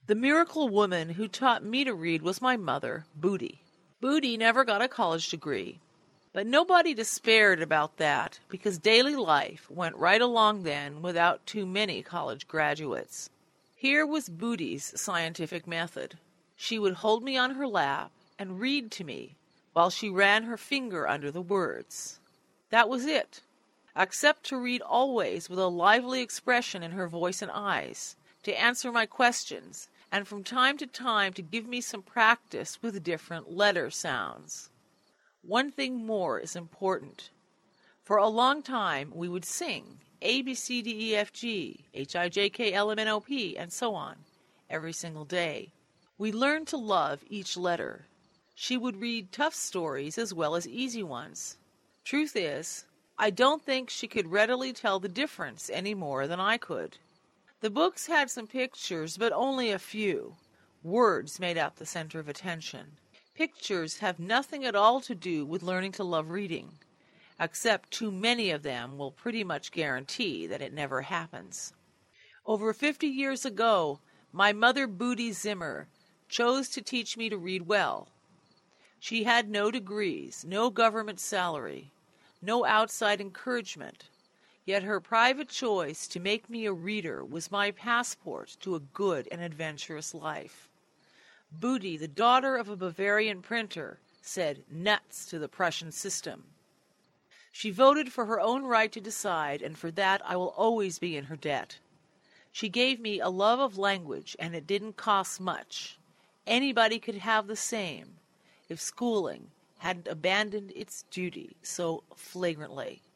The miracle woman who taught me to read was my mother, Booty. Booty never got a college degree, but nobody despaired about that because daily life went right along then without too many college graduates. Here was Booty's scientific method. She would hold me on her lap and read to me while she ran her finger under the words. That was it, except to read always with a lively expression in her voice and eyes, to answer my questions, and from time to time to give me some practice with different letter sounds. One thing more is important. For a long time we would sing A, B, C, D, E, F, G, H, I, J, K, L, M, N, O, P, and so on, every single day. We learned to love each letter. She would read tough stories as well as easy ones. Truth is, I don't think she could readily tell the difference any more than I could. The books had some pictures, but only a few. Words made up the center of attention. Pictures have nothing at all to do with learning to love reading, except too many of them will pretty much guarantee that it never happens. Over 50 years ago, my mother, Booty Zimmer, chose to teach me to read well. She had no degrees, no government salary, no outside encouragement, yet her private choice to make me a reader was my passport to a good and adventurous life. Booty, the daughter of a Bavarian printer, said nuts to the Prussian system. She voted for her own right to decide, and for that I will always be in her debt. She gave me a love of language, and it didn't cost much. Anybody could have the same if schooling hadn't abandoned its duty so flagrantly.